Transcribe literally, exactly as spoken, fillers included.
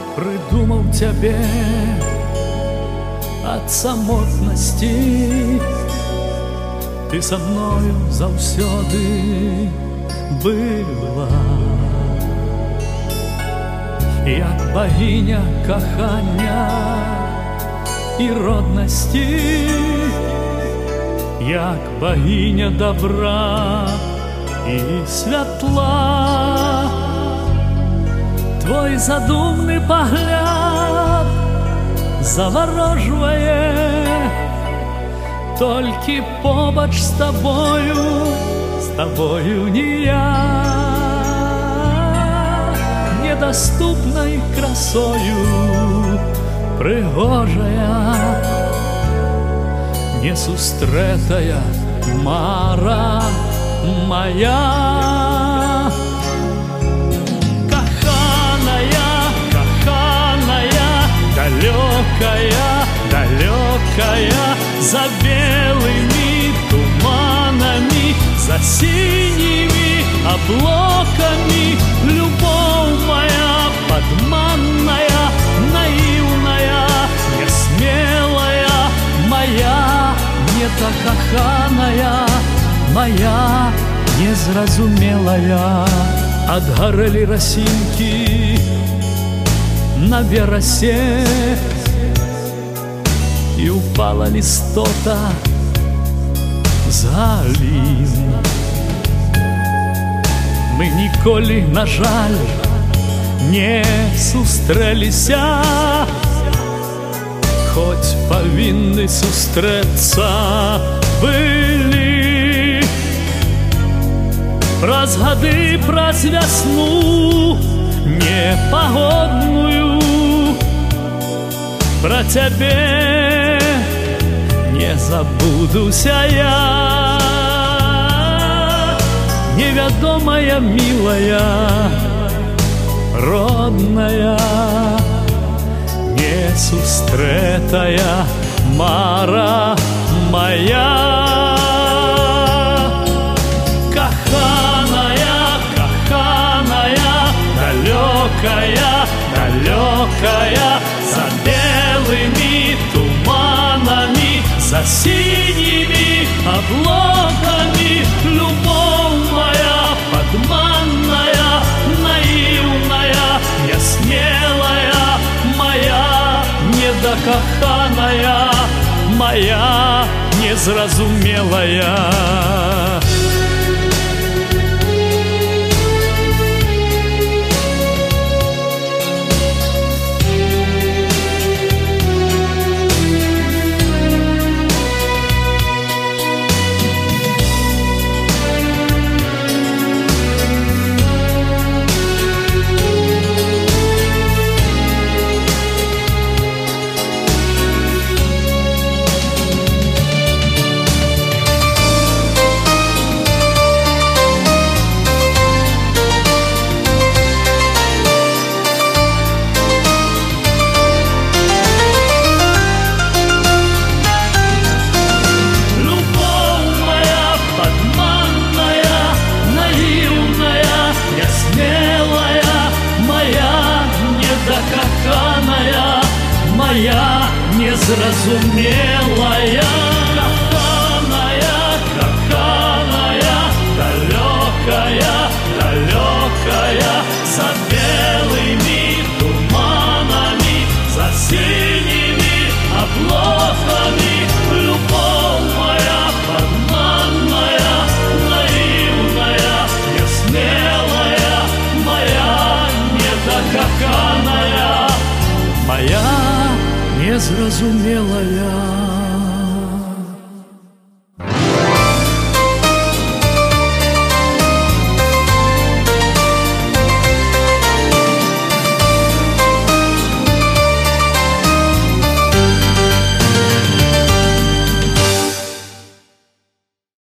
прыдумаў цябе ад самотнасці. Ты са мною заўсёды была, як багіня кахання і роднасці, як багіня добра і святла. Твой задумны пагляд заворожвае, толькі побач з табою, з табою не я. Недоступнай красою прыгожая, несустрэтая мара моя. Каханая, каханая, далекая, далекая, за белыми туманами, за синими облаками, любовь моя подманная, наивная, несмелая, моя недокаханая, моя незразумелая. Отгорели росинки на веросе, и упала листота з галін. Мы ніколі, на жаль, не сустрэліся, хоць павінны сустрэцца былі. Праз гады, праз вясну непагодную, про цябе не забудуся я. Невядомая, милая, родная, несустрэтая мара моя. Каханая, каханая, далекая, далекая, за белыми туманами, за синими облаками, любовь моя подманная, наивная, несмелая, моя недокаханая, моя незразумелая. Моя незразумелая, каханая, каханая, далекая, далекая, за белыми туманами, за синими облаками, любовь моя подманная, наивная, несмелая, моя недокаханая, моя незразумелая.